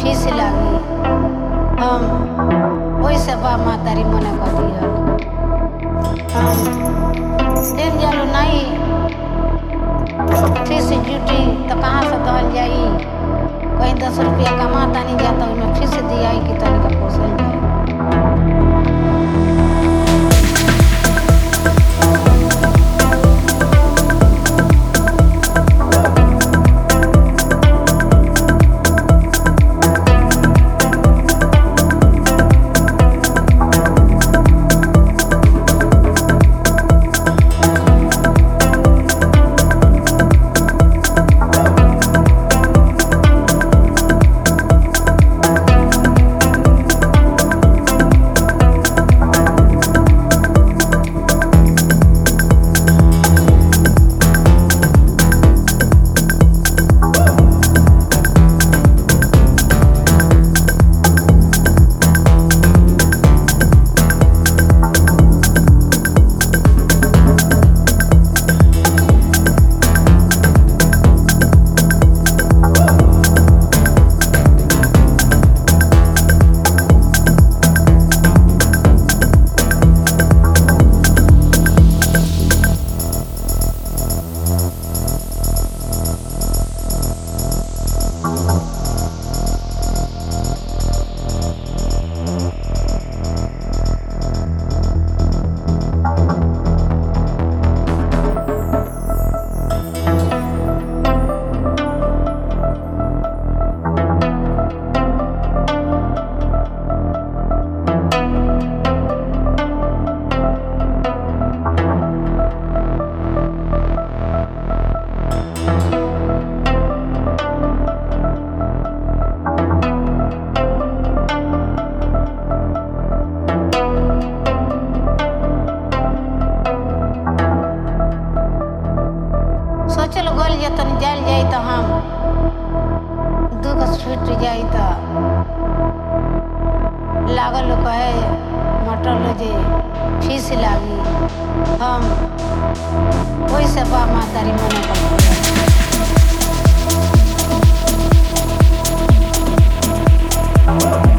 Fees लागी हम ओइसे बा मातारी मना कर दिहल हम दिन जालो नहीं फीस ड्यूटी तो कहाँ से दल जाई कहीं 10 रुपया कमाता नहीं जाता उसमें फीस दियाई कि तनिका पोसल जाए। सोचल गोल जतन जल जाई तो हम दुख छूट जाई तो लागल कहे मटल जे फीस लागी हम ओइसे बा मातारी मना कर दिहल।